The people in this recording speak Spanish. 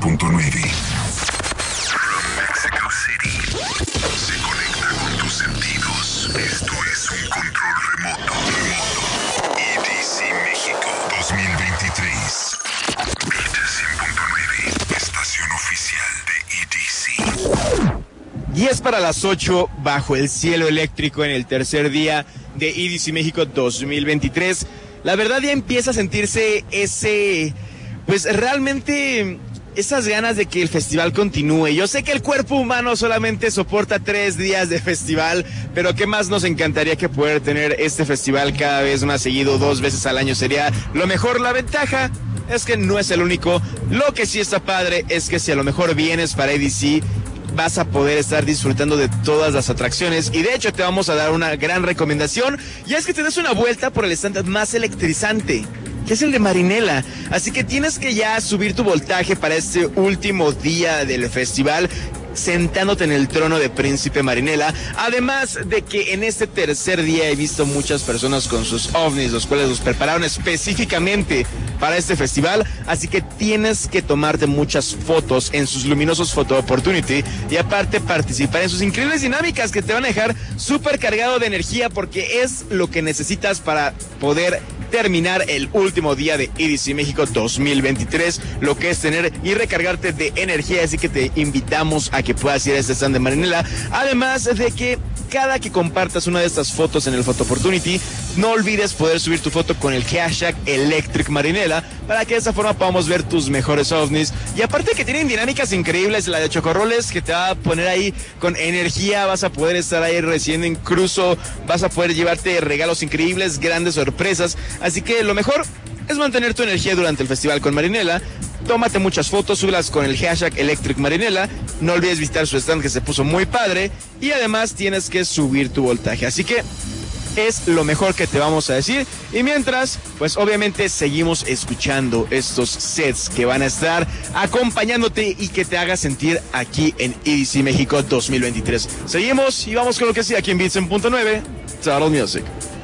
100.9. Mexico City. Se conecta con tus sentidos. Esto es un control remoto. EDC México 2023. Beat 100.9. Estación oficial de EDC. 10 para las 8 bajo el cielo eléctrico en el tercer día de EDC México 2023. La verdad ya empieza a sentirse pues realmente esas ganas de que el festival continúe. Yo sé que el cuerpo humano solamente soporta 3 días de festival, pero qué más nos encantaría que poder tener este festival cada vez más seguido, 2 veces al año sería lo mejor. La ventaja es que no es el único. Lo que sí está padre es que si a lo mejor vienes para EDC, vas a poder estar disfrutando de todas las atracciones, y de hecho te vamos a dar una gran recomendación, y es que te des una vuelta por el stand más electrizante, que es el de Marinela. Así que tienes que ya subir tu voltaje para este último día del festival, sentándote en el trono de Príncipe Marinela. Además de que en este tercer día he visto muchas personas con sus ovnis, los cuales los prepararon específicamente para este festival, así que tienes que tomarte muchas fotos en sus luminosos Photo Opportunity, y aparte participar en sus increíbles dinámicas que te van a dejar súper cargado de energía, porque es lo que necesitas para poder terminar el último día de EDC México 2023, lo que es tener y recargarte de energía. Así que te invitamos a que puedas ir a este stand de Marinela. Además de que cada que compartas una de estas fotos en el Photo Opportunity, no olvides poder subir tu foto con el hashtag Electric Marinela, para que de esa forma podamos ver tus mejores ovnis. Y aparte que tienen dinámicas increíbles, la de chocorroles que te va a poner ahí con energía, vas a poder estar ahí recién en cruzo, vas a poder llevarte regalos increíbles, grandes sorpresas. Así que lo mejor es mantener tu energía durante el festival con Marinela. Tómate muchas fotos, súbelas con el hashtag Electric Marinela. No olvides visitar su stand, que se puso muy padre. Y además tienes que subir tu voltaje. Así que es lo mejor que te vamos a decir. Y mientras, pues obviamente seguimos escuchando estos sets que van a estar acompañándote y que te haga sentir aquí en EDC México 2023. Seguimos y vamos con lo que sí aquí en Beat 100.9. Total Music.